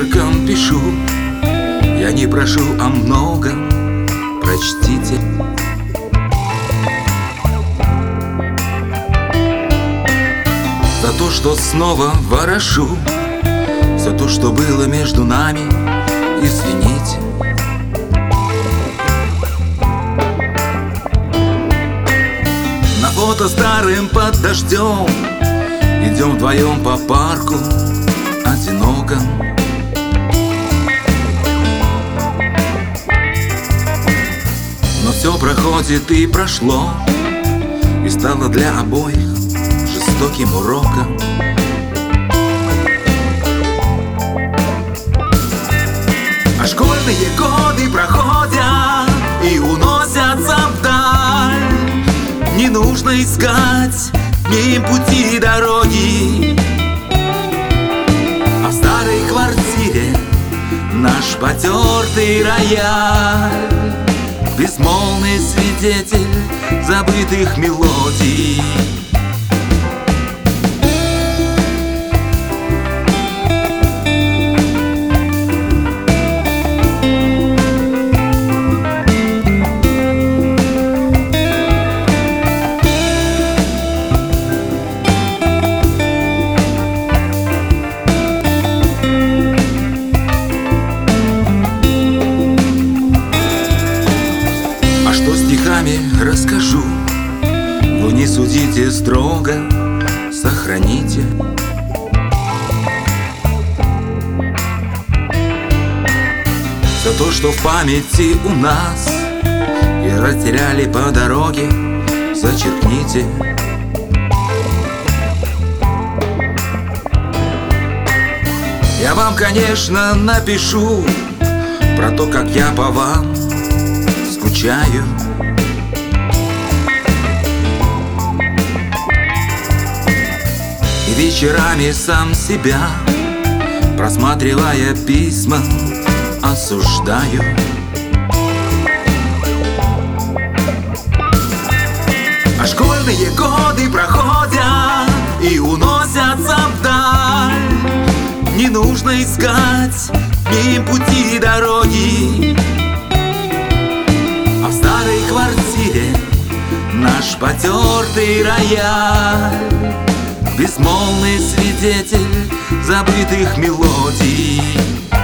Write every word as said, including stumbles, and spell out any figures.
почерком пишу. Я не прошу о многом, прочтите. За то, что снова ворошу, за то, что было между нами, извините. На фото старым под дождем идем вдвоем по парку одиноко. Но все проходит и прошло, и стало для обоих жестоким уроком. А школьные годы проходят и уносятся вдаль. Не нужно искать мим пути и дороги, а в старой квартире наш потертый рояль, безмолвный свидетель забытых мелодий. Расскажу, вы не судите строго, сохраните. За то, что в памяти у нас и растеряли по дороге, зачеркните. Я вам, конечно, напишу про то, как я по вам скучаю. И вечерами сам себя, просматривая письма, осуждаю. А школьные годы проходят и уносятся вдаль. Не нужно искать мим пути и дороги, а в старой квартире наш потертый рояль, безмолвный свидетель забытых мелодий.